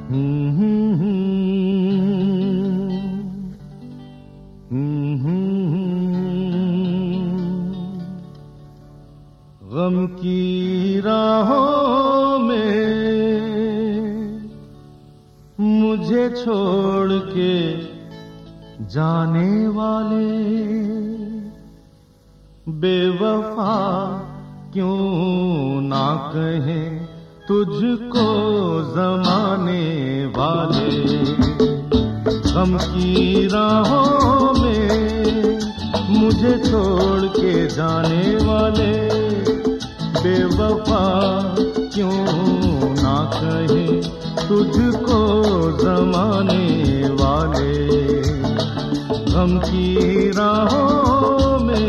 गम की राहों में मुझे छोड़ के जाने वाले बेवफा क्यों ना कहें तुझको ज़माने वाले। गम की राहों में मुझे छोड़ के जाने वाले बेवफा क्यों ना कहे तुझको ज़माने वाले। गम की राहों में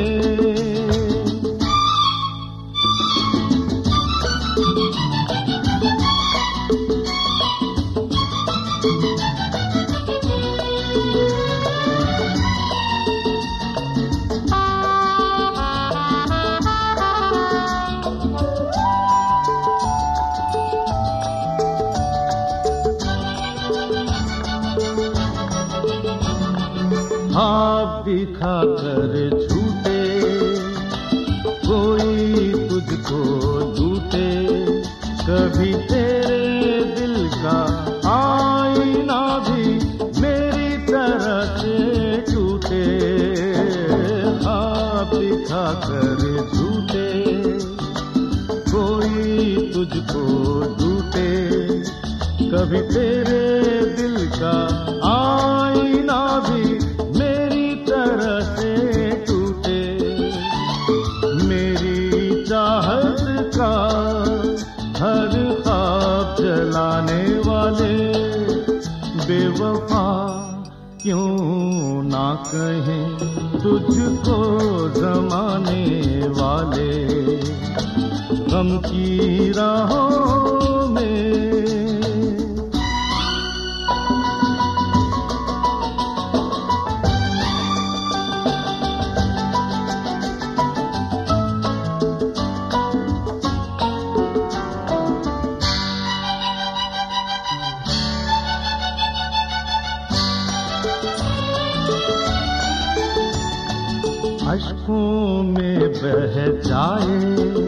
ख्वाब दिखा कर झूठे कोई तुझको लूटे, कभी तेरे दिल का आईना भी मेरी तरह से टूटे। ख्वाब दिखा कर झूठे कोई तुझको लूटे, कभी तेरे दिल का आईना भी मेरी तरह से टूटे। मेरी चाहत का हर ख्वाब जलाने वाले बेवफा क्यों ना कहें तुझको ज़माने वाले। गम की राहों में अश्कों में बह जाए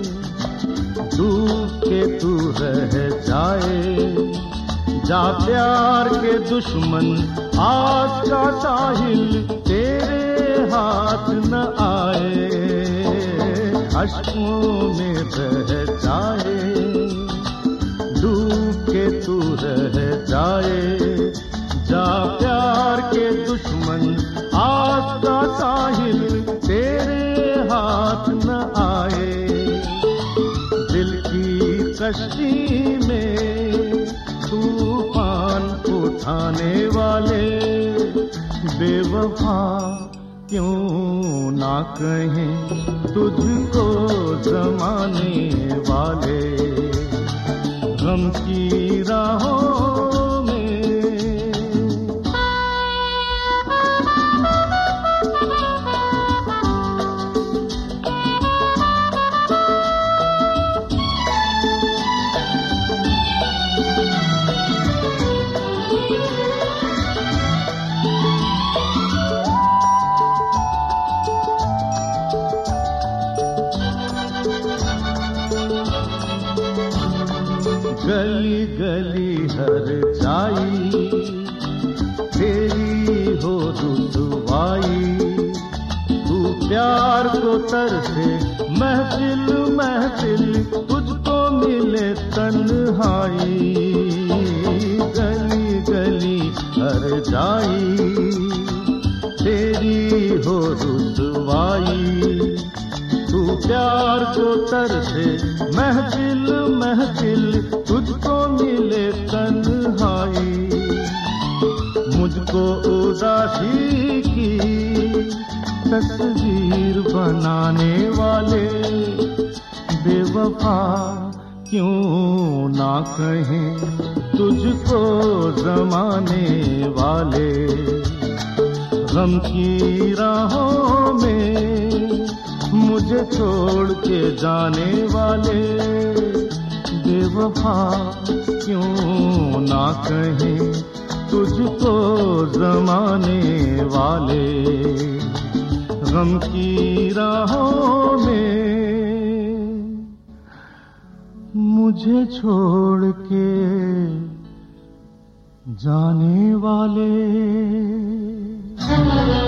डूब के तू रह जाए, जा प्यार के दुश्मन आज का साहिल तेरे हाथ न आए। अश्कों में बह जाए डूब के तू रह जाए, जा प्यार के दुश्मन आज का साहिल तेरे हाथ न आए। दिल की कश्ती में तूफान उठाने वाले बेवफा क्यों ना कहें तुझको ज़माने वाले। गम की राहों में गली गली हर जाई तेरी हो रुसवाई, तू प्यार को तरसे महफिल महफिल तुझको मिले तन्हाई। गली गली हर जाई तेरी हो रुसवाई, तू प्यार को तरसे महफिल महफिल तुझको मिले तन्हाई। मुझको उदासी की तस्वीर बनाने वाले बेवफा क्यों ना कहें तुझको ज़माने वाले। गम की राहों में मुझे छोड़ के जाने वाले बेवफा क्यों ना कहें तुझको जमाने वाले, गम की राहों में मुझे छोड़ के जाने वाले।